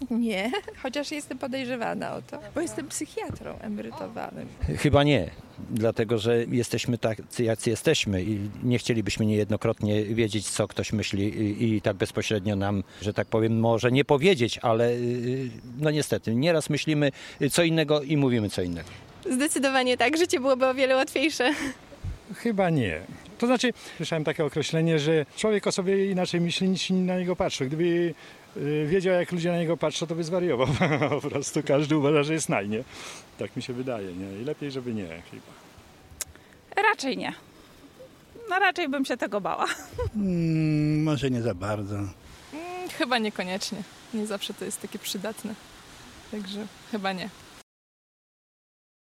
Nie, chociaż jestem podejrzewana o to, bo jestem psychiatrą emerytowanym. Chyba nie, dlatego że jesteśmy tacy, jacy jesteśmy i nie chcielibyśmy niejednokrotnie wiedzieć, co ktoś myśli i tak bezpośrednio nam, że tak powiem, może nie powiedzieć, ale no niestety, nieraz myślimy co innego i mówimy co innego. Zdecydowanie tak, życie byłoby o wiele łatwiejsze. Chyba nie. To znaczy, słyszałem takie określenie, że człowiek o sobie inaczej myśli, niż inni na niego patrzą. Gdyby wiedział, jak ludzie na niego patrzą, to by zwariował. Po prostu każdy uważa, że jest najnie. Tak mi się wydaje, nie? I lepiej, żeby nie chyba. Raczej nie. No raczej bym się tego bała. Może nie za bardzo. Chyba niekoniecznie. Nie zawsze to jest takie przydatne. Także chyba nie.